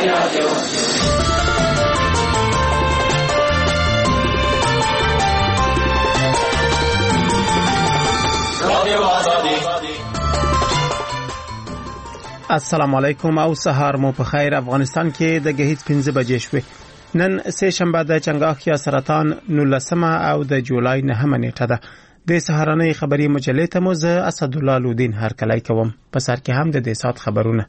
السلام علیکم او سهار مو په خیر. افغانستان کې د غهیت 15 بجې شوې. نن سه شنبه د چنګاخ یا سرطان 19 او د جولای 9 نیټه ده. د سهارنۍ خبری مجلې ته مو زه اسد الله لودین هر کله کوم. په سر کې هم د دې سات خبرونه.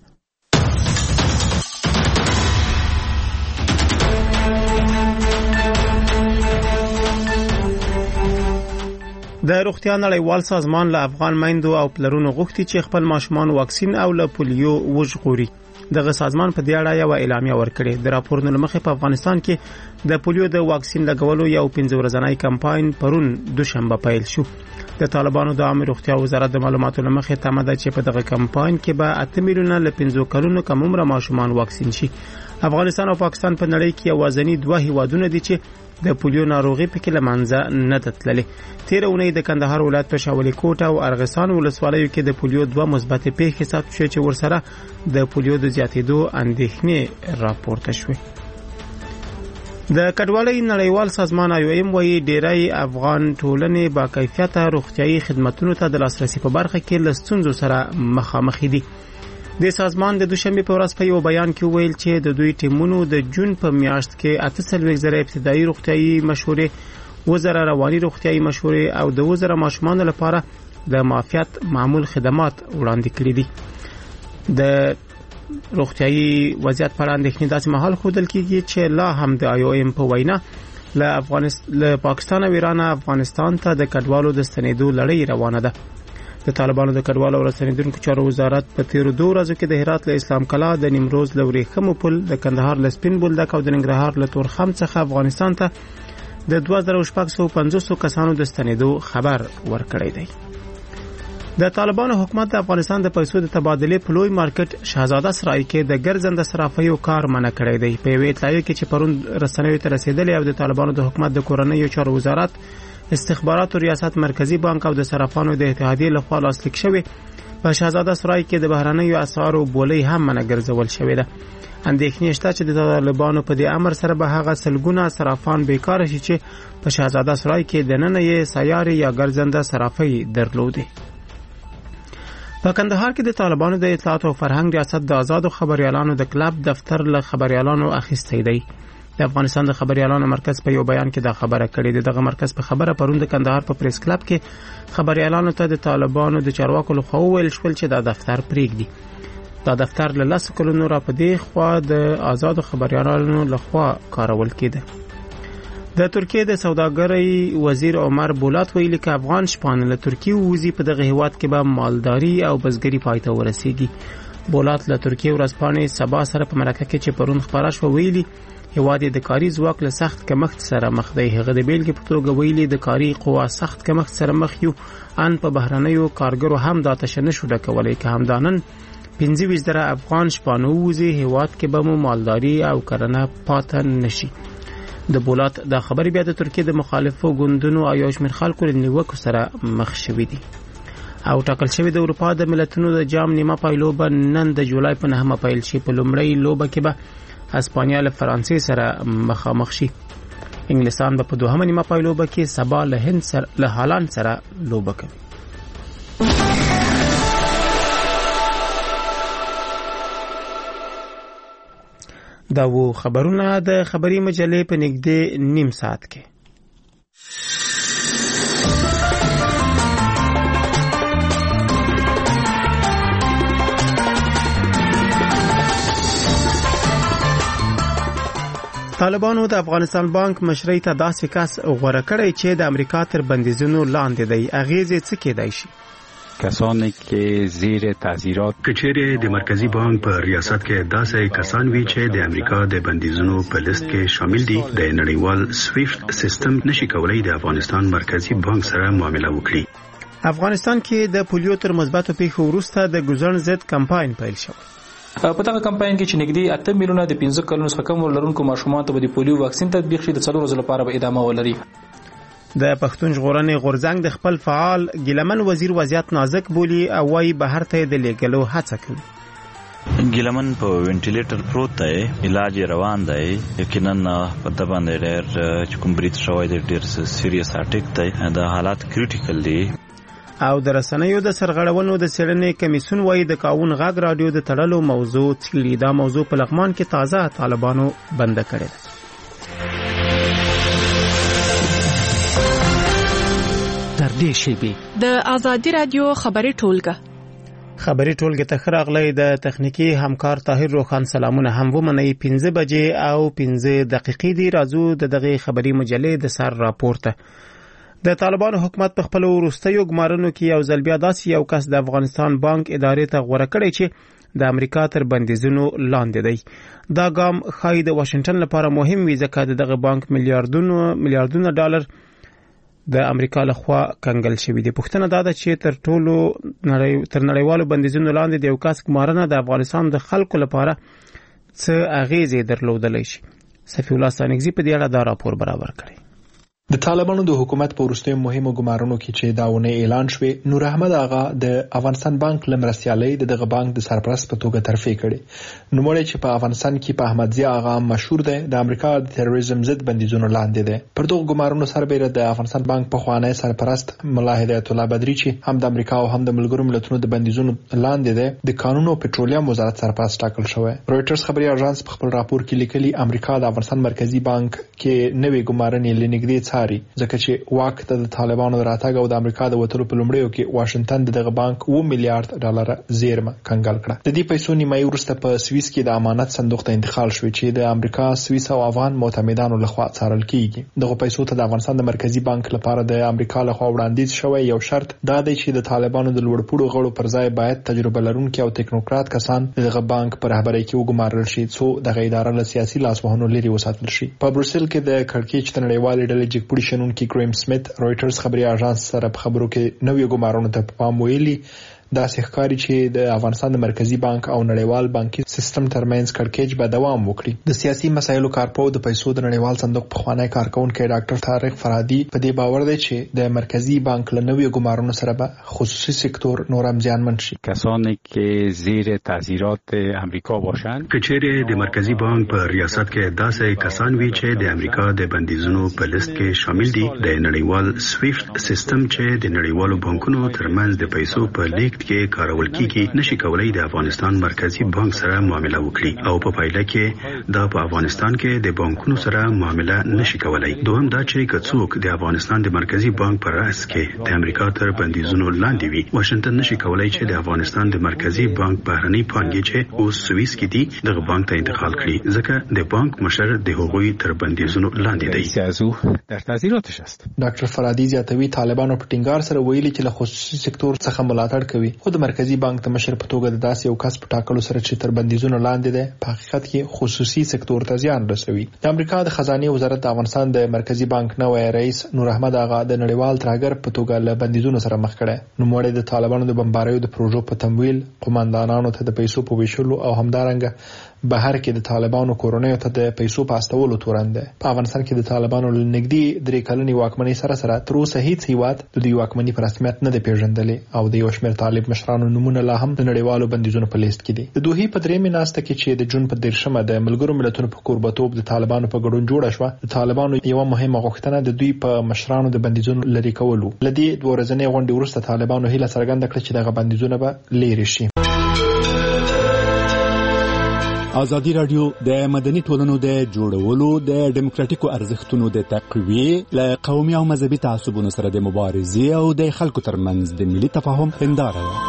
د روغتیا نړیوال سازمان له افغان میندو او پلرونو غوښتي چې خپل ماشومان واکسین او له پولیو وژغوري. دغه سازمان په دې اړه یو اعلامیه ورکړې. د راپورونو لمخې په افغانستان کې د پولیو د واکسین لګولو یو 15 ورځنی کمپاین پرون دوشنبه پیل شو. د طالبانو د عامه روغتیا وزارت د معلوماتو لمخې تمه ده چې په دغه کمپاین کې به 8 میلیونه له 15 کلونو کم عمره ماشومان واکسین شي. افغانستان او پاکستان په نړۍ کې یوازینی دوه هیوادونه دي چې د پولیو ناروغي په کې لمنځه نه تللې. تیر اونۍ د کندهار ولایت په شاولي کوټ او ارغسان ولسوالیو کې د پولیو دوه مثبت پیښې ثبت شوې چې ورسره د پولیو د زیاتېدو اندېښنې راپورته شوې. د کډوالۍ نړیوال سازمان IOM وايي ډېری افغان ټولنې با کیفیته روغتيایي خدماتو ته د لاسرسي په برخه کې له ستونزو سره مخامخ دي. د سازمان د دوشنبه په ورځ په یو بیان کې ویل چې د دوی ټیمونو د جون په میاشت کې 8,000 ابتدایي روغتيایي مشورې، 1000 رواني روغتيایي مشورې او د 1000 ماشومان لپاره د معافیت معمول خدمات وړاندې کړي دي. د روغتيایي وضعیت پر اندېښنې داسې مهال ښودل کیږي چې لا هم د IOM په وینا له پاکستان او ایران افغانستان ته د کډوالو د ستنېدو لړۍ روانه ده. د طالبانو د کډوالو او رسنیدونکو چارو وزارت په تیر 2 ورځو کې د هرات له اسلام کلا، د نیمروز له ورېښمو پل، د کندهار له سپین بولدک او د ننګرهار له تورخم څخه افغانستان ته د 2650 کسانو د ستنېدو خبر ورکړی دی. د طالبانو حکومت د افغانستان د پیسو د تبادلې په لوی مارکیټ شهزاده سرای کې د ګرځنده صرافیو کار منع کړی دی. په یوه اطلاعیه کې چې پرون رسنیو ته رسیدلې او د طالبانو د حکومت د کورنیو چارو وزارت، استخبارات او ریاست مرکزی بانک او د صرافانو د اتحادیې لخوا لاسلیک شوی، په شهزاده سرای کې د بهرنیو اسعارو بولۍ هم منع ګرځول شوې ده. اندېښنې شته چې د طالبانو په دې امر سره به هغه سلګونه صرافان بیکاره شي چې په شهزاده سرای کې د نن یې سیاري یا ګرځنده صرافي درلودي. په کندهار کې د طالبانو د اطلاعات او فرهنګ ریاست د آزادو خبريالانو د کلب دفتر له خبريالانو اخیستی دی. د افغانستان د خبريالانو مرکز په یو بیان کې دا خبره کړې ده. دغه مرکز په خبره پرون د کندهار په پریس کلب کې خبريالانو ته د طالبانو د چارواکو لخوا ویل شول چې دا دفتر پریږدي. دا دفتر له 10 کلونو را پدې خوا د آزادو خبريالانو لخوا کارول کېده. د ترکیه د سوداګرۍ وزیر عمر بولات ویلي چې افغان شپانه له ترکیه وځي په دغه هیواد کې به مالداري او بزګري پایته ورسیږي. بولات له ترکیه ورځپاڼې سبا سره په مرکه کې چې پرون خبره شو ویلي هیواد د کاري ځواک له سخت کمښت سره مخ دی. هغه د بیلګې په توګه ویلي د کاري قوا سخت کمښت سره مخ یو ان په بهرنیو کارګرو هم د آتش نشو ډکولای که همدانن 25,000 افغان شپانه وځي هیواد کې به مو مالداري او کرنه پاتې نشي. د بولات دا خبرې بیا د ترکیه د مخالفو ګوندونو او یو شمېر خلکو له نیوکو سره مخ شوي دي. او ټاکل شوی د اروپا د ملتونو د جام نیمه پایلوبه نن د جولای په 9 پیل شي. په لومړۍ لوبه کې به اسپانیا له فرانسې سره مخامخ شي. انګلستان به په دوهمه نیمه پایلوبه کې سبا له هند سره له هالند سره لوبه کوي. دا وو خبرونه د خبري مجلې په نږدې نیم ساعت کې. طالبانو د افغانستان بانک مشرۍ ته داسې کس غوره کړی چې د امریکا تر بندیزونو لاندې دی. اغیزې څه کېدای شي؟ کسانی که زیر تعزیرات کچېرې د مرکزی بانک په ریاست کې داسې کسان وی چې د امریکا د بندیزونو په لیست کې شامل دي د نړیوال سویفت سیستم نشي کولای د افغانستان مرکزی بانک سره معامله وکړي. افغانستان کې د پولیو تر مثبتو پیښو وروسته د ګوزن ضد کمپاین پیل شو. په دغه کمپاین کې چې نږدې 8 میلیونه د 15 کلونو څخه کم لرونکو ماشومان ته د پولیو واکسین تطبیق شي د 4 ورځې لپاره به ادامه ولري. د پښتون ژغورنې غورځنګ د خپل فعال ګیلمن وزیر وضعیت نازک بولی او وايي بهر ته د لیګلو هڅه کوي. ګیلمن په وینټیلیټر پروت دی، علاج روان دی. یقینا په د باندې ډېر چې کوم بریټ شوی دی ډېر سیریس اټیک دی، دا حالات کریټیکل دي. او د رسنیو د سرغړونو د څېړنې کمیسیون وایي د کاون غږ رادیو د تړلو موضوع څېړي. دا موضوع په لغمان کې تازه طالبانو بند کړې ده. تر دې شیبې د آزادي رادیو خبري ټولګه ته خراغلی د تخنیکی همکار طاهر روخان سلامونه هم ومني. 15 بجې او 15 دقیقې دی. راځو د دغه خبري مجلې د سر راپورته. د طالبانو حکومت په خپل وروستیو ګمارنو کې یو ځل بیا داسې یو کس د افغانستان بانک ادارې ته غوړه کړی چې د امریکا تر بندیزونو لاندې دی. دا ګام ښایي د واشنگټن لپاره مهم وي ځکه دغه بانک میلیارډونه ډالر د امریکا لخوا کنګل شوی دی. پوښتنه دا ده چې تر نړیوالو بندیزونو لاندې د یو کس ګمارنه د افغانستان د خلکو لپاره څه اغیزې درلودلی شي. صفی الله ستانکزی په دې اړه دا راپور برابر کړی. د طالبانو د حکومت په وروستیو مهمو ګمارنو کې چې دا ونه اعلان شوه، نور احمد آغا د افغانستان بانک لمرستیالۍ دغه بانک د سرپرست په توګه ترفیع کړي. نو مړی چې په افغانستان کې په احمدزي آغا مشهور دی، د امریکا د تروریزم ضد بندیزونو لاندې دی. پر دغه ګمارنو سربېره د افغانستان بانک په خوانی سرپرست ملا هدایت الله بدری چې هم د امریکا او هم د ملګرو ملتونو د بندیزونو لاندې دی، د قانون او پټرولیم وزارت سرپرست ټاکل شوی. رويټرز خبري اژانس په خپل راپور کې لیکلي امریکا د افغانستان مرکزی بانک کې نوې ګمارنې لنګدې څاري، ځکه چې واک ته د طالبانو راتګ او د امریکا د وټلو په لومړیو کې واشنگټن دغه بانک 2 میلیارډ ډالر زیرمه کنګل کړه. د دې پیسو نیمایي وروسته په سویس کې د امانت صندوق ته انتقال شوی چې د امریکا، سویس او افغان معتمدانو لخوا څارل کیږي. دغه پیسو ته د افغانستان د مرکزی بانک لپاره د امریکا لخوا وړاندیز شوی یو شرط دا دی چې د طالبانو د لوړپوړو غړو پر ځای باید تجربه لرونکي او ټیکنوکرات کسان دغه بانک پر رهبرۍ کې وګمارل شي څو دغه اداره له سیاسي لاسوهنو لري وساتل شي. په بروسل کې د کړکېچ د نړیوالې ډلې جګپوړي شنونکي کریم سمیت رويټرز خبري اژانس سره په خبرو کې نوې ګمارنو ته پام ویلي. دا ښکاري چې د افغانستان د مرکزی بانک او نړیوال بانکي سیستم ترمنځ کړکېچ به دوام وکړي. د سیاسي مسایلو کارپو د پیسو د نړیوال صندوق په خوانی کارکونکو ډاکټر طارق فرادی په دې باور دی چې د مرکزی بانک له نوې ګمارنو سره به خصوصي سکتور نورم زیانمن شي. کسانی که زیر تاثیرات امریکا باشند، کچېره د مرکزی بانک په ریاست کې داسې کسان وی چې د امریکا د بندیزونو په لیست کې شامل دي، د نړیوال سویفټ سیستم چې د نړیوالو بانکونو ترمنځ د پیسو په لیږد کې کارول کیږي، نشي کولای د افغانستان مرکزی بانک سره معامله وکړي او په پایله کې دا په افغانستان کې د بانکونو سره معامله نشي کولای. دوهم دا چې کڅوک د افغانستان د مرکزی بانک پر راس کې د امریکا تر بندیزونو لاندې وي، واشنگټن نشي کولای چې د افغانستان د مرکزی بانک بهرنی پانګې چې اوس سویس کې دي دغه بانک ته انتقال کړي، ځکه د بانک مشر د هغوی تر بندیزونو لاندې دی. سیاسو در تاثیراتش است. ډاکټر فرادی زیاتوي طالبانو په ټینګار سره ویلي چې له خصوصي سکتور څخه ملاتړ کوي، خو د مرکزی بانک د مشر په توګه د داسې یو کس په ټاکلو سره چې تر بندیزونو لاندې دی په حقیقت کې خصوصي سکتور ته زیان رسوي. د امریکا د خزانه وزارت د افغانستان د مرکزی بانک نوې رئیس نور احمد آغا د نړیوال ترهګر په توګه له بندیزونو سره مخ کړي. نو مړی د طالبانو د بمباریو د پروژو په تمویل، قومندانانو ته د پیسو په ویشلو او همدارنګه بهر کې د طالبانو کورونیو ته د پیسو په استولو تورنده. په افغانستان کې د طالبانو لنګدي 3 کلنې واکمنۍ سره تر اوسه هیڅ هیواد د دوی واکمنۍ په رسمیت نه دی پیژندلې او د یو شمېر طالب مشرانو نمونه لا هم د نړیوالو بندیزونو په لیست کې دي. د دوی په درې میناسته کې چې د جون په 13مه د ملګرو ملتونو په قربتوب د طالبانو په ګډون جوړه شوه، د طالبانو یو مهمه غوښتنه د دوی په مشرانو د بندیزونو لري کول وو. لدی د ورځنۍ غونډې وروسته طالبانو هیله څرګنده کړه چې دغه بندیزونه به لري شي. ازادي رادیو د مدني ټولنو د جوړولو، د ډیموکراتیکو ارزښتونو د تقویې، له قومي او مذهبي تعصبونو سره د مبارزې او د خلکو ترمنځ د ملي تفاهم هنداره ده.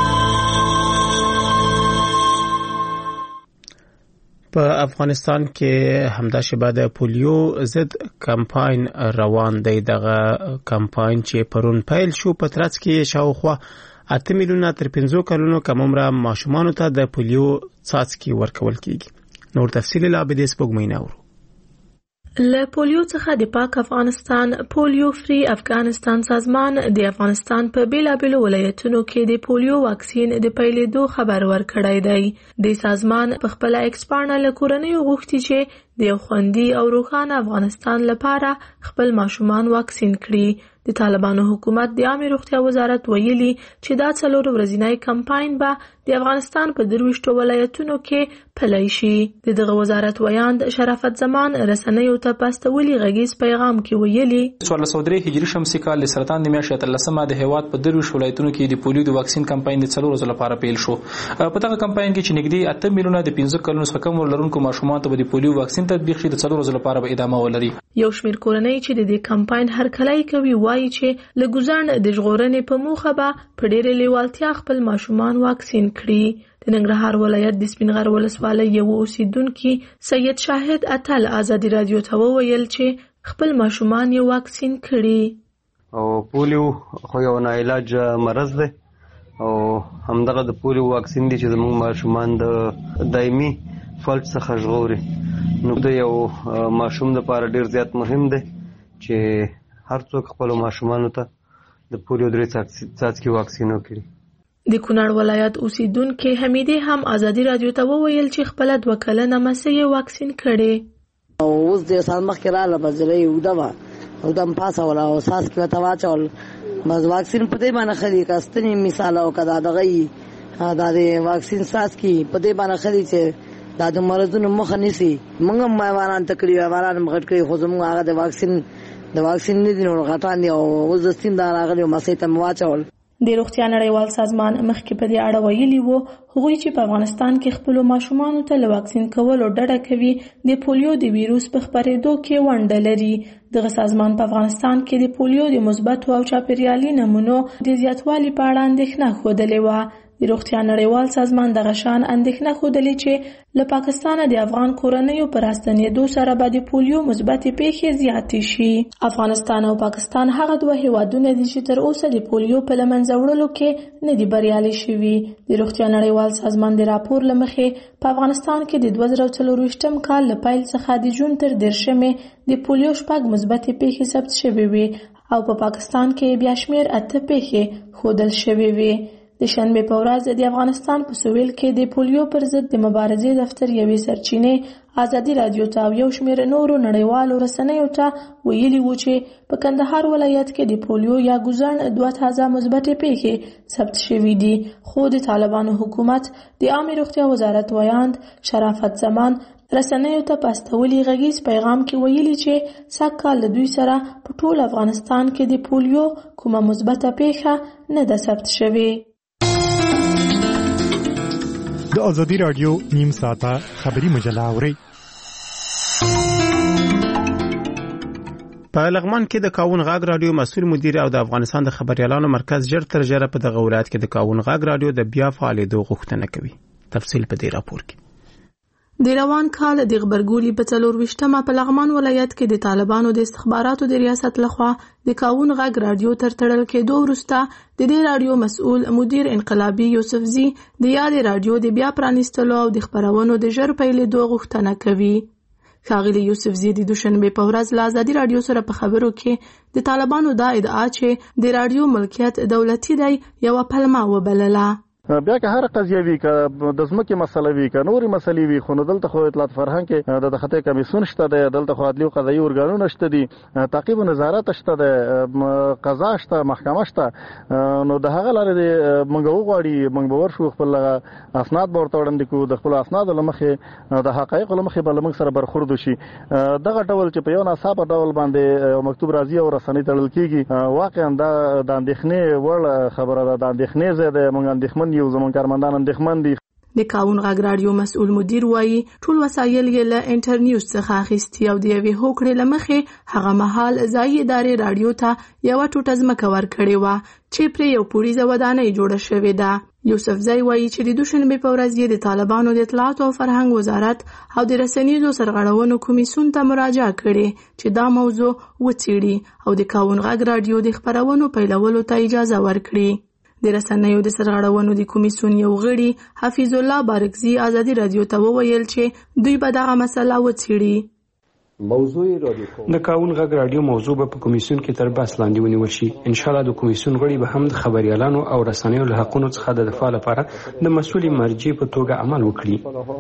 په افغانستان کې همدا شبه د پولیو ضد کمپاین روان دی. دغه کمپاین چې پرون پیل شو په ترڅ کې شاوخوا 8 میلیونه تر 15 کلونو کم عمره ماشومانو ته د پولیو څاڅکي ورکول کیږي. نور تفصیل لا به د سپوږمۍ نورو. له پولیو څخه د پاک افغانستان پولیو فری افغانستان سازمان د افغانستان په بیلابیلو ولایتونو کې د پولیو واکسین د پیلېدو خبر ورکړی دی. د سازمان په خپل ایکس پاڼه له کورنیو غوښتي چې د خوندي او روښانه افغانستان لپاره خپل ماشومان واکسین کړي. د طالبانو حکومت د عامه روغتیا وزارت ویلي چې دا 4 ورځنی کمپاین به د افغانستان په 23 ولایتونو کې پلی شي. دغه وزارت ویاند شرافت زمان رسنیو ته پاستولي غږیز پیغام کې ویلي 1403 هجری شمسي کال د سرطان د میاشتې 13مه د هیواد په 23 ولایتونو کې د پولیو د واکسین کمپاین د 4 ورځې لپاره پیل شو. په دغه کمپاین کې چې نږدې 8 میلیونه د 15 کلونو څخه کم عمر لرونکو ماشومانو ته د پولیو واکسین تطبیق شي د 4 ورځې لپاره به ادامه ولري. یو شمېر کورنۍ چې د دې کمپاین هرکلی کوي وایي چې له ګزارن د ژغورنې په موخه به په ډېرې لیوالتیا خپل ماشومان واکسین کړي. د ننګرهار ولایت د سپینغر ولسوالۍ یو اوسیدونکي سید شاهد اتل ازادي رادیو ته وویل چې خپل ماشومان یې واکسین کړي او پولیو خو یو ناعلاج مرض دی او همدغه د پولیو واکسین دی چې زموږ ماشومان د دایمي فلج څخه ژغوري. نو د یو ماشوم لپاره ډیر زیات مهم دی چې هر څوک خپل ماشومانو ته د پولیو 3 څاڅکي واکسین وکړي. د کونړ ولایت اوسیدونکي حمیدې هم ازادي رادیو ته وویل چې خپل 2 کلنه مسی واکسین کړي او اوس د سال مخکې رااله بځلې ودوا او دم پاسه ولا او ساس کې وتا واچول مز واکسین په دې باندې خري کاستنی مثال او کدا دغه د واکسین ساس کې په دې باندې خري چې د مرزونو مخه نسی موږ مایوانان تکلیف واران مغټ کړی خو زموږ هغه د واکسین نه دي نو غټان دی او اوس د سیم دا راغلی مسې ته مواچول. د روغتیا نړیوال سازمان مخکې په دې اړه ویلي وو هغوی چې په افغانستان کې خپل ماشومانو ته له واکسین کولو ډډه کوي د پولیو د ویروس په خپرېدو کې ونډه لري. دغه سازمان په افغانستان کې د پولیو د مثبتو او چاپیریالي نمونو د زیاتوالي په اړه اندېښنه ښودلې وه. د روغتیا نړیوال سازمان دغه شان اندېښنه ښودلې چې له پاکستانه د افغان کورنیو پر راستنېدو سره به د پولیو مثبتې پیښې زیاتې شي. افغانستان او پاکستان هغه 2 هیوادونه دي چې تر اوسه د پولیو په له منځه وړلو کې نه دي بریالي شوي. د روغتیا نړیوال سازمان د راپور له مخې په افغانستان کې د 2024 کال له پیل څخه د جون تر 10 د پولیو 6 مثبتې پیښې ثبت شوې وي او په پاکستان کې بیا شمېر 8 پیښې ښودل شوې وي. د شنبې په ورځ د افغانستان په سویل کې د پولیو پر ضد د مبارزې دفتر یوې سرچینې ازادي رادیو ته او یو شمېر نورو نړیوالو رسنیو ته ویلي وو چې په کندهار ولایت کې د پولیو یا ګوزن 2 تازه مثبتې پیښې ثبت شوې دي. خو د طالبانو حکومت د عامه روغتیا وزارت ویاند شرافت زمان رسنیو ته پاستولي غږیز پیغام کې ویلي چې سږکال له دوی سره په ټول افغانستان کې د پولیو کومه مثبته پیښه نه ده ثبت شوې. د ازادي رادیو نیم ساعته خبری مجله اوري. په لغمان کې د کاون غاګ رادیو مسؤل مدیر او د افغانستان د خبريالانو مرکز ژر تر ژره په دغه ولایت کې د کاون غاګ رادیو د بیا فعالیدو غوښتنه کوي. تفصیل په دې راپور کې. د روان کال د غبرګولي په 24مه په لغمان ولایت کې د طالبانو د استخباراتو د ریاست لخوا د کاون غاګ رادیو تر تړل کېدو وروسته د دې رادیو مسؤل مدیر انقلابي یوسفزي د یاد رادیو د بیا پرانیستلو او د خبرونو د ژر پیلېدو غوښتنه کوي. ښاغلي یوسفزي د دوشنبه په ورځ له ازادي رادیو سره په خبرو کې د طالبانو دا ادعا چې د رادیو ملکیت دولتي دی یو پلمه وبلله. بیا که هر قضیه وی که د ځمکې مسله وی که نورې مسلې وي خو نو دلته خو اطلاعات فرهنګ کې د خطي کمیسیون شته دی دلته خو عدلي او قضایي ارګانونه شته دي تعقیب او نظارت شته دی قضا شته محکمه شته نو د هغه لارې موږ وغواړي موږ باور شو خپل اسناد ورته وړاندې کوو د خپل اسناد لمخې د حقایق لمخې بل موږ سره برخورد شي دغه ډول چې په یو ناڅاپه ډول باندې مکتوب راځي او رسنۍ تړل کیږي واقعا د اندېښنې وړ خبره ده د اندېښنې زیاده موږ اندېښمن یو زمون کارمندان اندېښمن دي. د کاون غاګ رادیو مسؤل مدیر وایي ټول وسایل یې له انټرنیوز څخه اخیستي او د یوې هوکړې له مخې هغه مهال ځایي ادارې رادیو ته یوه ټوټه ځمکه ورکړې وه چې پرې یو پوړیزه ودانۍ جوړه شوې ده. یوسفزی وایي چې د دوشنبې په ورځ یې د طالبانو د اطلاعات او فرهنګ وزارت او د رسنیزو سرغړونو کمیسیون ته مراجعه کړې چې دا موضوع وڅېړي او د کاون غاګ رادیو د خپرونو پیلولو ته اجازه ورکړي. د رسنیو د سرغړونو د کمیسیون یو غړي حفیظ الله بارکزي ازادي رادیو ته وویل چې دوی به دغه مسله وڅېړي. د کاون غږ رادیو موضوع به په کمیسیون کې تر بحث لاندې ونیول شي. ان شاء الله د کمیسیون غړي به هم د خبريالانو او رسنیو له حقونو څخه د دفاع لپاره د مسؤل مرجع په توګه عمل وکړي.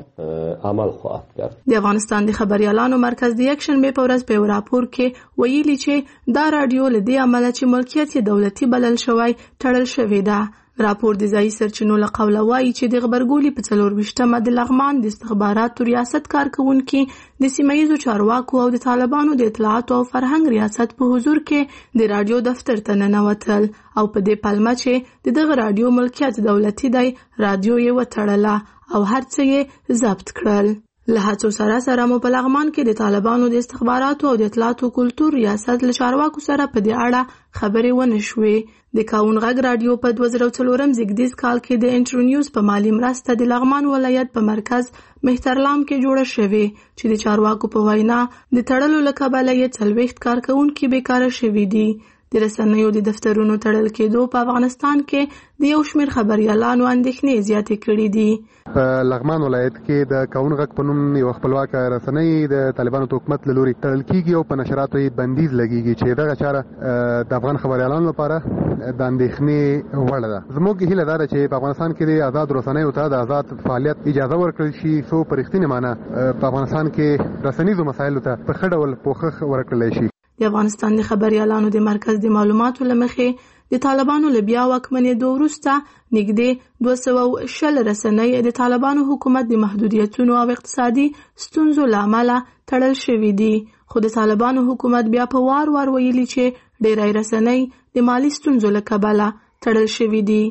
د افغانستان د خبريالانو مرکز د یکشنبه په ورځ په راپور کې ویلي چې دا رادیو له دې عمله چې ملکیت یې دولتي بلل شوی تړل شوی ده. راپور د ځایي سرچینو له قوله وایي چې د غبرګولي په 24مه د لغمان د استخباراتو ریاست کارکونکي د سیمه‌ییزو چارواکو او د طالبانو د اطلاعات او فرهنګ ریاست په حضور کې د رادیو دفتر ته ننوتل او په دې پلمه چې دغه رادیو ملکیت دولتي دی رادیو یې وتړله او هر څه یې ضبط کړل. له هڅو سره مو په لغمان کې د طالبانو د استخباراتو او د اطلاعاتو کلتور ریاست له چارواکو سره په دې اړه خبرې ونه شوې. د کاون غږ رادیو په 2004 زیږدیز کال کې د انټرو نیوز په مالی مرسته د لغمان ولایت په مرکز مهترلام کې جوړه شوې چې د چارواکو په وینا د تړلو له کبله یې 40 کارکونکي بیکاره شوي دي. د رسنیو د دفترونو تړل کېدو په افغانستان کې د یو شمېر خبريالانو اندېښنې زیاتې کړې دي. په لغمان ولایت کې د کاون غږ په نوم یو خپلواک رسنۍ د طالبانو حکومت له لوري تړل کیږي او په نشراتو یې بندیز لګیږي چې دغه چاره د افغان خبريالانو لپاره د اندېښنې وړ ده. زموږ هیله ده چې په افغانستان کې د آزاد رسنیو ته د آزاد فعالیت اجازه ورکړل شي څو په رښتینې معنی په افغانستان کې رسنیزو مسایلو ته په ښه ډول پوښښ ورکړل شي. د افغانستان د خبريالانو د مرکز د معلوماتو لمخې د طالبانو له بیا واکمنېدو وروسته نږدې 210 رسنۍ د طالبانو حکومت د محدودیتونو او اقتصادي ستونزو له امله تړل شوي دي. خو د طالبانو حکومت بیا په وار ویلي چې ډېری رسنۍ د مالی ستونزو له کبله تړل شوي دي.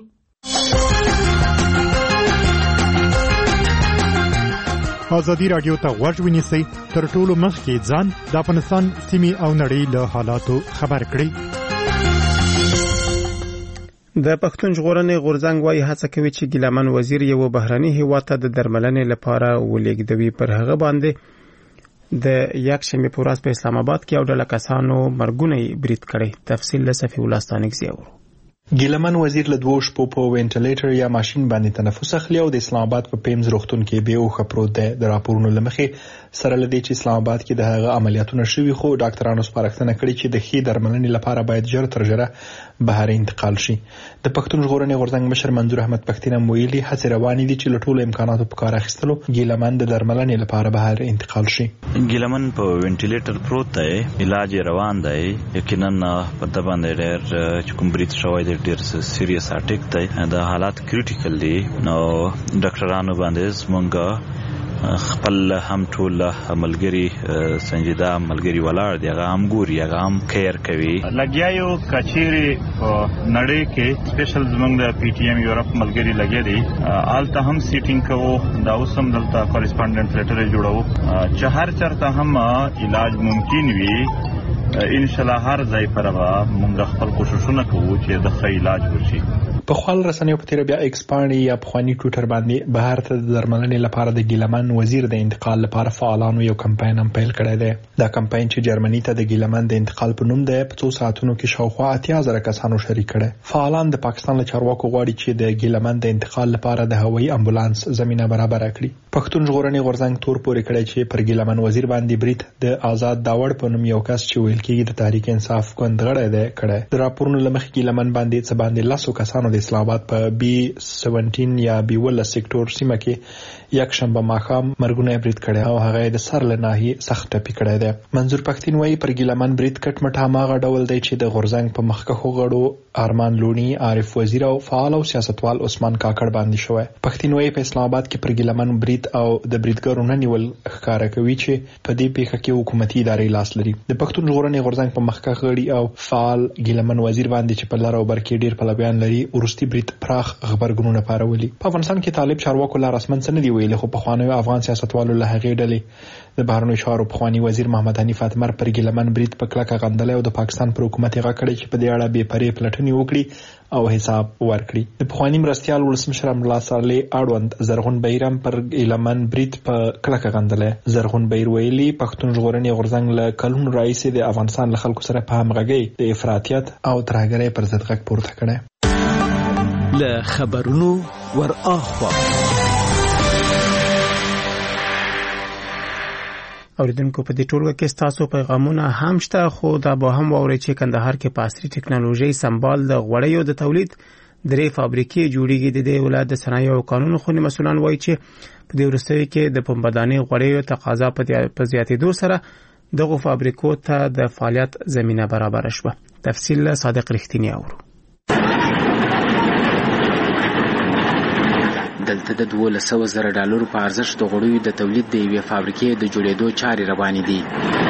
ازادي رادیو ته غوږ ونیسئ تر ټولو مخکې ځان د افغانستان سیمې او نړۍ له حالاتو خبر کړئ. د پښتون ژغورنې غورځنګ وايي هڅه کوي چې ګیلمن وزیر یو بهراني هیواد ته د درملنې لپاره ولېږدوي. پر هغه باندې د یکشنبه په ورځ په اسلام آباد کې یو ډله کسانو مرګونه برید کړي. تفصیل له صفی الله ستانکزی اورو. ګیلمن وزیر له 2 شپو په وینټیلیټر یا ماشين باندې تنفس اخلي او د اسلام آباد په پیمز روغتون کې به اوخه پروت دی. د راپورونو لمخې سره لدی چې اسلام آباد کې د هغه عملیاتونه شوي خو ډاکټرانو سپارښتنه کړې چې د خې درملنې لپاره باید ژر تر ژره بهر انتقال شي. د پښتون ژغورنې غورځنګ مشر منظور احمد پښتين ویلي هڅې روانې دي چې له ټولو امکاناتو په کار اخیستلو ګیلمن د درملنې لپاره بهر انتقال شي. ګیلمن په وینټیلیټر پروت دی، علاج روان دی. یقینا په دبان ډېر کوم برید شوی دی ډېر سیریس اټیک دی. د حالات کریټیکل دي. نو ډاکټرانو باندې زمونږ خپل هم ټول ملګری سنجیده ملګری ولاړ دی، هغه هم ګوري، هغه هم کیر کوي. لګیا یو کچيري نړۍ کې سپیشل زمونږ د پی ټی ایم یورپ ملګری لګیا دي. آلته هم سیټینګ کوو، دا اوس هم دلته کورسپونډنټ لیټر جوړو چې هر چرته هم علاج ممکن وي. ان شاء الله هر ځای پر موږ خپل کوششونه کوو چې د ښه علاج وشي. په خپل رسنیو په تیر بیا ایکسپانډ یا پخوانی ټوټر باندې بهر ته د درملنې لپاره د ګیلمن وزیر د انتقال لپاره فعالانو یو کمپاین هم پیل کړی دی. دا کمپاین چې جرمني ته د ګیلمن د انتقال په نوم دی په 2 ساعتونو کې شاوخوا 80,000 کسانو شریک کړي. فعالان د پاکستان له چارواکو غواړي چې د ګیلمن د انتقال لپاره د هوایي امبولانس زمينه برابر کړي. پښتون ژغورنې غورځنګ تور پورې کړی چې پر ګیلمن وزیر باندې برید د آزاد داوړ په نوم یو کس چې ویل کېږي د تحریک انصاف ګوندغړی دی کړی. د راپورونو لمخې ګیلمن باندې څه باندې 100 کسانو د اسلام آباد په بی 17 یا بی 18 سېکټور سیمه کې یک شنبه ماښام مرګونه برید کړي او هغه د سر له ناحیې سخت ټپي کړی دی. منظور پښتين وايي پر ګیلمن برید کټ مټ هماغه ډول دی چې د غورځنګ په مخکښو غړو ارمان لونی، عارف وزیر او فعال او سیاستوال عثمان کاکړ باندې شوی. پښتين وايي په اسلام آباد کې پر ګیلمن برید او د بریدګرو نه نیول ښکارا کوي چې په دې پیښه کې حکومتي ادارې لاس لري. د پښتون ژغورنې غورځنګ په مخکښ غړي او فعال ګیلمن وزیر باندې چې په لار او بر کې ډیر پلویان لري ورستي برید پراخ خبرګونونه پارولي. په افغانستان کې طالب چارواکو لا رسمن څه نه دی ویلي، خو په خوانیو افغان سیاستوالو له هغې ډلې د بهرنیو چارو پخوانی وزیر محمد حنیف اتمر پر ګیلمن برید په کلکه غندلی او د پاکستان پر حکومت یې غږ کړی چې په دې اړه بې پرې پلټنې وکړي او حساب ورکړي. د پخوانی مرستیال ولسمشر امرالله صالح اړوند زرغون بهیر پر ګیلمن برید په کلکه غندلی. زرغون بهیر ویلي پښتون ژغورنې غورځنګ له کلونو راهیسې د افغانستان له خلکو سره په همغږۍ د افراطیت او ترهګرۍ پر ضد غږ پورته کړی. له خبرونو ور اخوا اوریدونکو په دې ټولګه کې تاسو پیغامونه هم شته، خو دا به هم واورئ چې کندهار کې په عصري ټکنالوژي سمبال د غوړیو د تولید 3 فابریکې جوړیږي. د دې ولایت د صنایع او قانون خونی مسؤلان وایي چې په دې وروستیو کې د پنبهدانۍ غوړیو تقاضا په زیاتېدو سره دغه فابریکو ته د فعالیت زمینه برابر شوه. تفصیل صادق رښتینی اورو. دلته د $12,000 په ارزښت د غوړیو د تولید د یوې فابریکې د جوړېدو چارې روانې دي.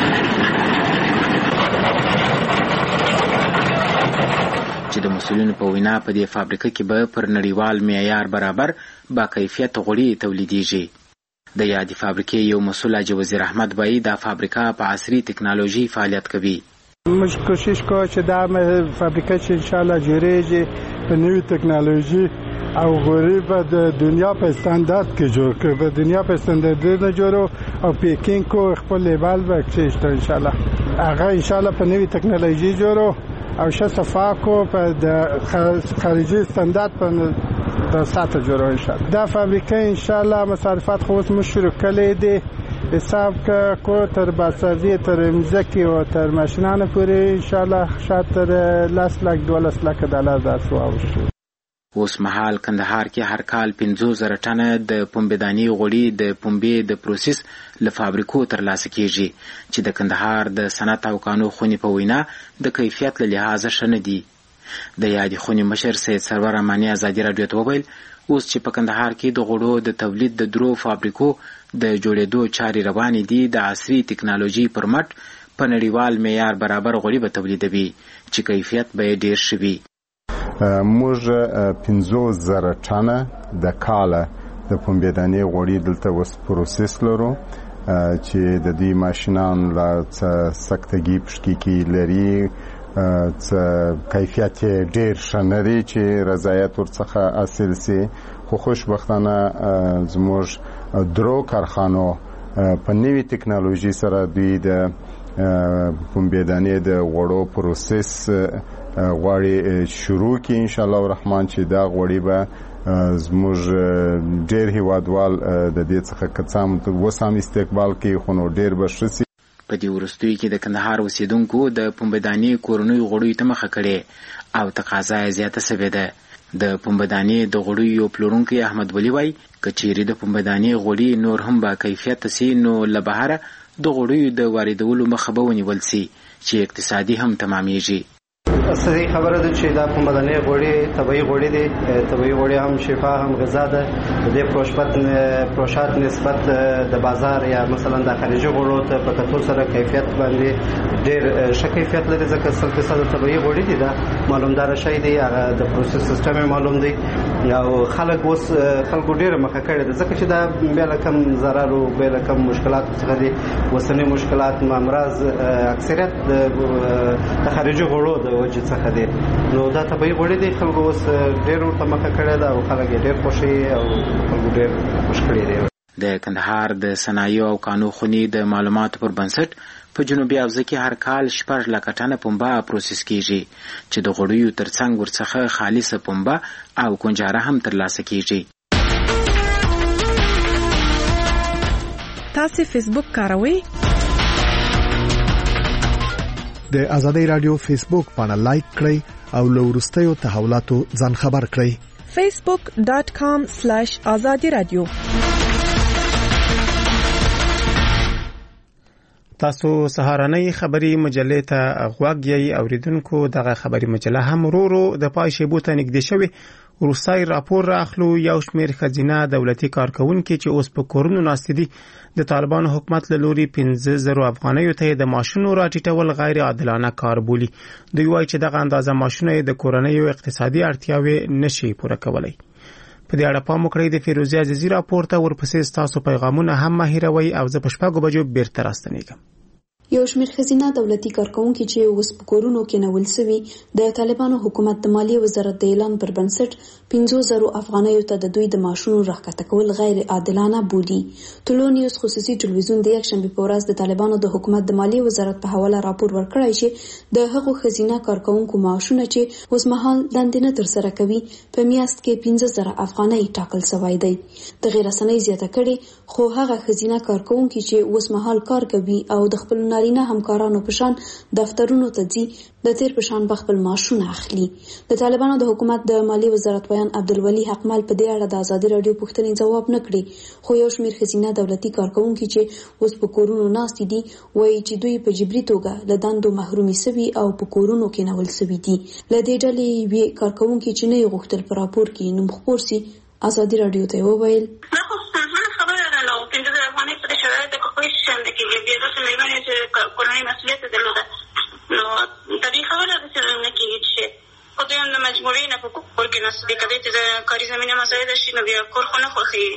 چې د مسؤلینو په وینا په دې فابریکه کې به پر نړیوال معیار برابر با کیفیت غوړي تولیدېږي. د یادې فابریکې یو مسؤل حاجي وزیر احمد بایی دا فابریکه په عصري ټکنالوژي فعالیت کوي. موږ کوشش کوو چې دا فابریکه چې ان شاء الله جوړېږي په نوې ټکنالوژي او غوړي به د دنیا په استاندارد کې جوړ کړي، په دنیا په استاندارد نه جوړو او پیکینګ کو خپل لیبل به کېشته ان شاء الله. هغه ان شاء الله په نوې ټکنالوژي جوړو او شه صفاکو په د خارجي استاندارد په د ساته جوړو ان شاء الله. دا فابریکه ان شاء الله مصارفات خو اوس مشروع کړي دي، حساب کو تر بازاري تر مزکی او تر ماشینانه پورې ان شاء الله شاتر $10 لک داسو اوشي. اوس مهال کندهار کې هر کال 50,000 ټنه د پنبهدانۍ غوړي د پنبې د پروسس له فابریکو ترلاسه کیږي چې د کندهار د صنعت او قانون خونی په وینا د کیفیت له لحاظه شنه دي. د یادې خونی مشر سید سرور امانی ازادي رادیو ته وویل اوس چې په کندهار کې د غوړو د تولید د 3 فابریکو د جوړېدو چارې روانې دي، د عصري ټکنالوژي پر مټ په نړیوال معیار برابر غوړي به تولیدوي چې کیفیت به ډیر شي. موږ 50,000 ټنه د کاله د پنبهدانۍ غوړي دلته وس پروسس لرو چې د دې ماشینان لا سکتګي پشکی کې لري، کیفیت ډیر شنري چې رضایت ورڅخه حاصل سي. خو خوشبختانه زموږ درو کارخانو په نوې ټکنالوژي سره دوی د پنبهدانۍ د غوړو پروسس غواړي شروع کی ان شاء الله الرحمن چې دا غوړي به زموږ ډیر هیوادوال د دې څخه کڅام وسام استقبال کوي، خو نو ډیر بشسي. په دې وروستیو کې د کندهار اوسیدونکو د پنبهدانۍ کورنۍ غوړیو ته مخه کړې او تقاضا یې زیاته شوې ده. د پنبهدانۍ د غوړیو پلورونکي احمد ولی وای کچېری د پنبهدانۍ غوړي نور هم با کیفیت سي نو له بهره د غوړیو د واردولو مخه به ونیول سي چې اقتصادي هم تمامېږي. صحیح خبره ده چې دا پنبهدانۍ غوړي طبيعي غوړي دي، طبيعي غوړي هم شفا هم غذا ده. د پروشات نسبت د بازار یا مثلا د خارجي غوړو ته په کتو سره کیفیت باندې ډېر ښه کیفیت لري، ځکه 100% طبيعي غوړي دي. دا معلومدار شي دی، هغه د پروسس سیستم معلوم دی او خلکو ډېر مخه کړي ده، ځکه چې دا بل کم ضرر او بل کم مشکلات څخه دي. وسنی مشکلات امراض اکثریت د خارجي غوړو د وجه څخه دي. نو دا طبيعي غوړي دي، خلکو اوس ډېر ورته مخه کړي ده او خلک ډېر خوشي او خلکو ډېر خوش کړي دي. د کندهار د صنایع او قانون خونی د معلوماتو پر بنسټ په جنوبي حوزه کې هر کال 6 لک ټنه پنبه پروسس کیږي چې د غوړیو ترڅنګ ورڅخه خالصه پنبه او کنجاره هم ترلاسه کیږي. تاسو فیسبوک کاروئ؟ د آزادۍ رادیو فیسبوک باندې لایک کړئ او له وروستیو تحولاتو ځان خبر کړئ. facebook.com/azadiradio. تاسو سهارنۍ خبری مجلې ته غوږ یې اوریدونکو. دغه خبری مجله هم ورو د پای شیبو ته نږدې شوی. روسای راپور راخلو یو شمیر خزینه دولتي کارکونکو چې اوس په کورونو ناست دي د طالبان حکومت له لوري 15,000 افغانیو ته د ماشونو راټیټول غیر عادلانه کار بولي. دوی وایي چې دغه اندازه ماشونه د کورنیو اقتصادي اړتیاوې نشي پوره کولای. په دې اړه پام وکړئ. د فیروزي عزیزی راپور ته ورپسې تاسو پیغامونه هم مهیروي او زه په 6 بجو بیرته راستنیږم. یو شمېر ښځینه دولتي کارکونکي چې اوس په کورونو کې نول سوي د طالبانو حکومت د مالیې وزارت د اعلان پر بنسټ 50,000 افغانیو ته د دوی د معاشونو راښکته کول غیر عادلانه بولي. ټولو نیوز خصوصي ټلویزیون د یکشنبې په ورځ د طالبانو د حکومت د مالیې وزارت په حواله راپور ورکړی چې د هغو ښځینه کارکونکو معاشونه چې اوس مهال دندې نه ترسره کوي په میاشت کې 15,000 افغانۍ ټاکل شوی دی. د غیر رسنۍ زیاته کړې خو هغه ښځینه کارکونکي چې اوس مهال کار کوي او د خپل نارینه همکارانو په شان دفترونو ته ځي د تیر په شان خپل معاشونه اخلي. د طالبانو د حکومت د مالیې وزارت ویان عبدالولي حقمل په دې اړه د ازادي راډیو پوښتنې ځواب نه کړي، خو یو شمېر ښځینه دولتي کارکونکي چې اوس په کورونو ناستې دي وایي چې دوی په جبري توګه له دندو محرومي سوي او په کورونو کې نول سوي دي. له دې ډلې یوې کارکونکي چې نه یې غوښتل په راپور کې نوم خپور سي ازادي راډیو ته وویل کورنۍ مسئولیت درلوده، نو طبیعي خبره ده چې نه کېږي چې خو دوی هم د مجبورۍ نه په کور کې ناست دي. که دوی ته د کاري زمینه مسایل شي نو بیا کور خو نه خوښېږي.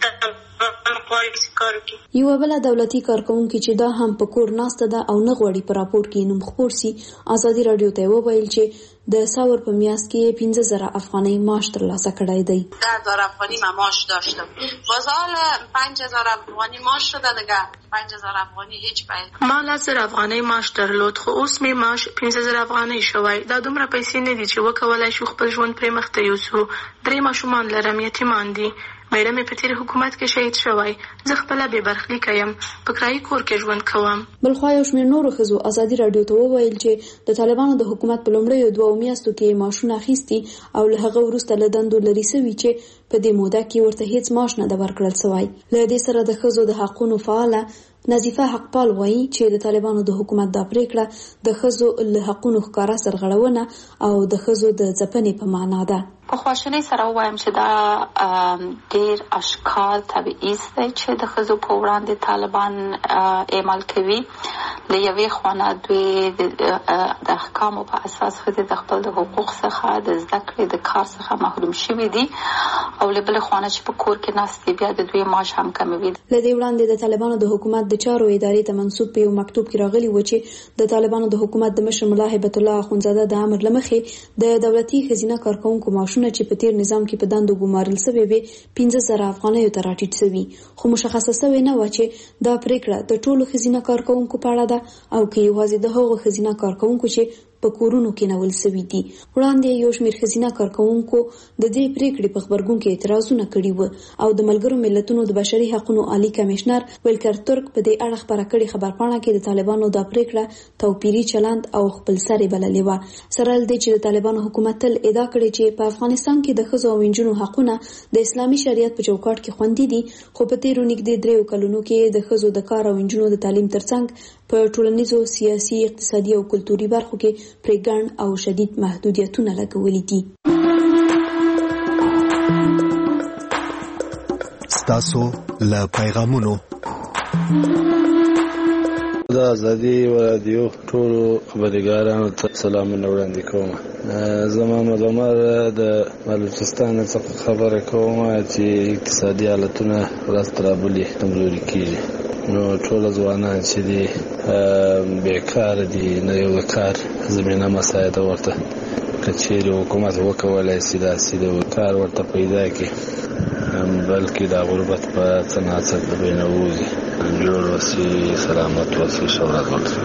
یوه بله دولتي کارکونکي چې دا هم په کور ناسته ده او نه غواړي په راپور کې نوم خپور سي ازادي راډیو ته وویل چې د ساور په میاشت کې 15,000 افغانۍ معاش ترلاسه کړی دی. 10,000 افغانی من معاش داشتم. بازار 5,000 افغانی معاش شده دیگه. 5,000 افغانی هیچ پای. ما 10,000 افغانۍ معاش درلود خو اوس می معاش 15,000 افغانۍ شوی. دا دومره پیسې نه دي چې وکولای شو خپل ژوند پرې مخ ته یوسو. 3 ماشومان لرم، یتیمان دي. مېړه مې په تیر حکومت کې شهید شوی. زه خپل به برخلیک یم، په کرایي کور کې ژوند کوم. بلخوا یو شمېر نورو ښځو ازادي راډیو ته وویل چې د طالبانو د حکومت په لومړیو 2 میاشتو کې معاشونه اخیستي او له هغه وروسته له دندو لرې سوي چې په دې موده کې ورته هیڅ معاش نه ده ورکړل سوی. له دې سره د ښځو د حقونو فعاله نظیفه حقپال وایي چې د طالبانو د حکومت دا پریکړه د ښځو له حقونو ښکاره سرغړونه او د ښځو د ځپنې په معنا ده. په خواشینۍ سره وایم چې دا ډیر اشکال تبعیض دی چې د ښځو په وړاندې طالبان اعمال کوي. له یوې خوا دوی د احکامو په اساس ښځې د خپل د حقوق څخه د زده کړې د کار څخه محروم شوي دي او له بلې خوا چې په کور کې ناست دي بیا د دوی معاش هم کموي. له دې وړاندې د طالبانو د حکومت د چارو ادارې ته منسوب په یو مکتوب کې راغلی و چې د طالبانو د حکومت د مشر ملا هیبت الله اخونزاده د امر لمخې د دولتي ښځینه کارکونکو معاشونه چې په تیر نظام کې په دندو ګمارل شوی وي 15,000 افغانۍ ته راټیټ شوی، خو مشخصه شوی نه و چې دا پریکړه د ټولو ښځینه کارکونکو په اړه ده او کې یوازې د هغو ښځینه کارکونکو چې په کورونو کې نول سوي دي. وړاندې یو شمېر ښځینه کارکونکو د دې پریکړې په خبرګون کې اعتراضونه کړي وو او د ملګرو ملتونو د بشري حقوقو عالی کمشنر ویلکر ترک په دې اړه خبره کړې خبرپاڼه کې د طالبانو د پریکړه توپیری چلند او خپل سری بللې و. سره دې چې د طالبانو حکومت تل ادعا کړې چې په افغانستان کې د ښځو او نجونو حقونه د اسلامي شریعت په چوکاټ کې خوندي دي، خو په تیرو نږدې 3 کلونو کې د ښځو د کار او نجونو د تعلیم ترڅنګ په ټولنیزو، سیاسي، اقتصادي او کلتوري برخو کې پرېګڼ او شدید محدودیتونه لګولي دي. ستاسو له پیغامونو د ازادي رادیو ټولو خبرګارانو ته سلامونه وړاندې کوم. زما ملمر د بلوچستان څخه خبره کوم چې اقتصادي حالتونه ورځ تر بلې کمزوري کیږي. نو ټول ځوانان چې دي بیکار دي، نه یو کار زمينه مساعده ورته کچېرې حکومت وکولای شي دا سیده کار ورته پیدا کړي، بلکې د غربت په څنګه د بینوزي جوړ وسی سلامت وسی شورا ورته.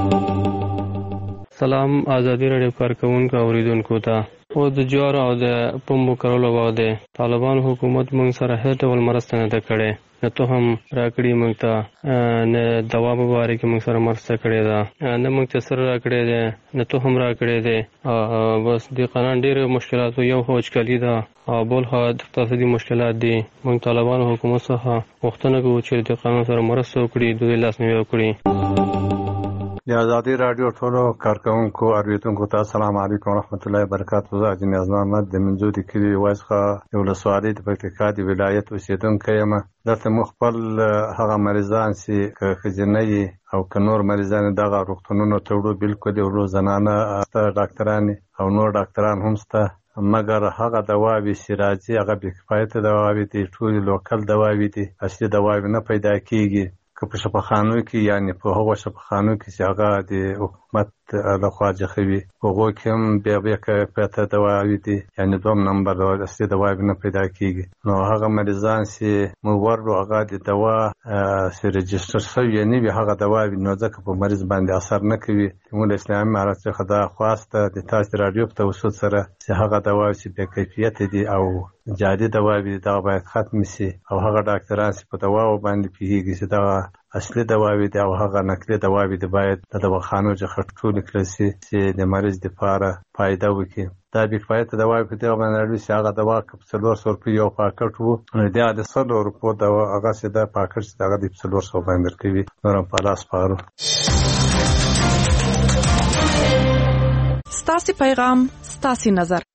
سلام ازادي راډیو کارکونکو اوریدونکو ته. او د جوار او د پمبو کولو باندې طالبان حکومت موږ سره هیڅ ډول مرسته نه کړې، نه ته هم راکړې موږ ته، نه دوا مبارک کې موږ سره مرسته کړې ده، نه موږ ته سره راکړې ده، نه ته هم راکړې ده. بس د قانون ډېر مشکلات یو هوچکلی ده او بل هاد اقتصادي مشکلات دي. موږ طالبان حکومت څخه غوښتنه کوو چې د قانون سره مرسته وکړي، دوی لاسنیوي وکړي. د ازادي رادیو ټولو کارکونکو اوریدونکو ته السلام علیکم ورحمت الله وبرکاتہ. زه اجازه محمد د منځوري کلی واسخه یو لسوالي د پکتیکا د ولایت اوسیدونکی یم. دلته مخبل هغه مریضان چې خجنۍ او کنور مریضان دغه روغتونونو ته وړو بالکل د ورو زنانه ډاکټران او نور ډاکټران هم سته، مګر هغه دواوی سراجي هغه بې کفایته دواوی دي، ټول لوکل دواوی دي، اصلي دواوی نه پیدا کیږي. که په شفاخانو کې یعنی په هغو شفاخانو کې چې هغه د حکومت لخوا جخوي هغو کې هم بیا کیفیته دواوې دي یعنی دوم نمبر اصلي دواوې نه پیدا کیږي نو هغه مریضان چې مور هغه د دوا چې رجستر شوی نه وي هغه دواوې نو ځکه په مریض باندې اثر نه کوي موږ اسلامي امارات څخه دا خواسته د تاسو رادیو په توسط سره چې هغه دواوې چې بې کیفیت دي او جادي دواوې دا باید ختم شي او هغه ډاکټران چې په دواو باندې پیږي چې دا اصلي دواوې دي او هغه نقلي دواوې دي باید د دواخانو څخه ټول کړل شي چې د مریض لپاره فائدہ وکړي دا به فائدہ دواوې په دغه باندې لري چې هغه دوا په 400 روپیه یو پاکټ وو نو دا د 100 روپیه دوا هغه چې دا پاکټ چې هغه د 400 باندې کوي نور په لاس پارو ستاسو پیغام ستاسو نظر